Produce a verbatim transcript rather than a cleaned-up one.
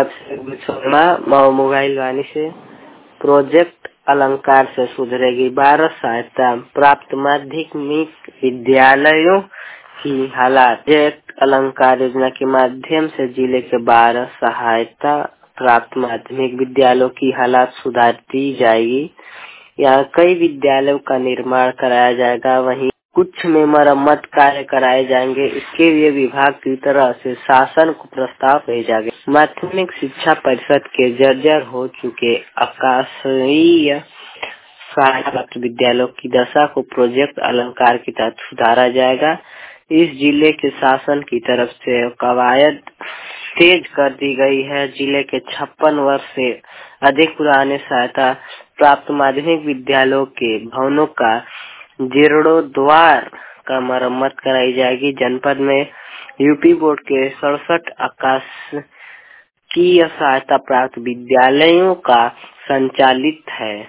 Sharma mobile वाणी से project अलंकार से सुधरेगी बारह सहायता प्राप्त माध्यमिक विद्यालयों की हालात। प्रोजेक्ट अलंकार योजना के माध्यम से जिले के बारह सहायता प्राप्त माध्यमिक विद्यालयों की हालात सुधारती जाएगी। यहाँ कई विद्यालयों का निर्माण कराया जाएगा, वहीं कुछ में मरम्मत कार्य कराए जाएंगे। इसके लिए विभाग की तरफ से शासन को प्रस्ताव भेजा गया। माध्यमिक शिक्षा परिषद के जर्जर हो चुके आकाशीय सहायता विद्यालयों की दशा को प्रोजेक्ट अलंकार के तहत सुधारा जाएगा। इस जिले के शासन की तरफ से कवायद तेज कर दी गई है। जिले के छप्पन वर्ष से अधिक पुराने सहायता प्राप्त माध्यमिक विद्यालयों के भवनों का जीर्णोद्धार का मरम्मत कराई जाएगी। जनपद में यूपी बोर्ड के सड़सठ आकाशीय सहायता प्राप्त विद्यालयों का संचालित है।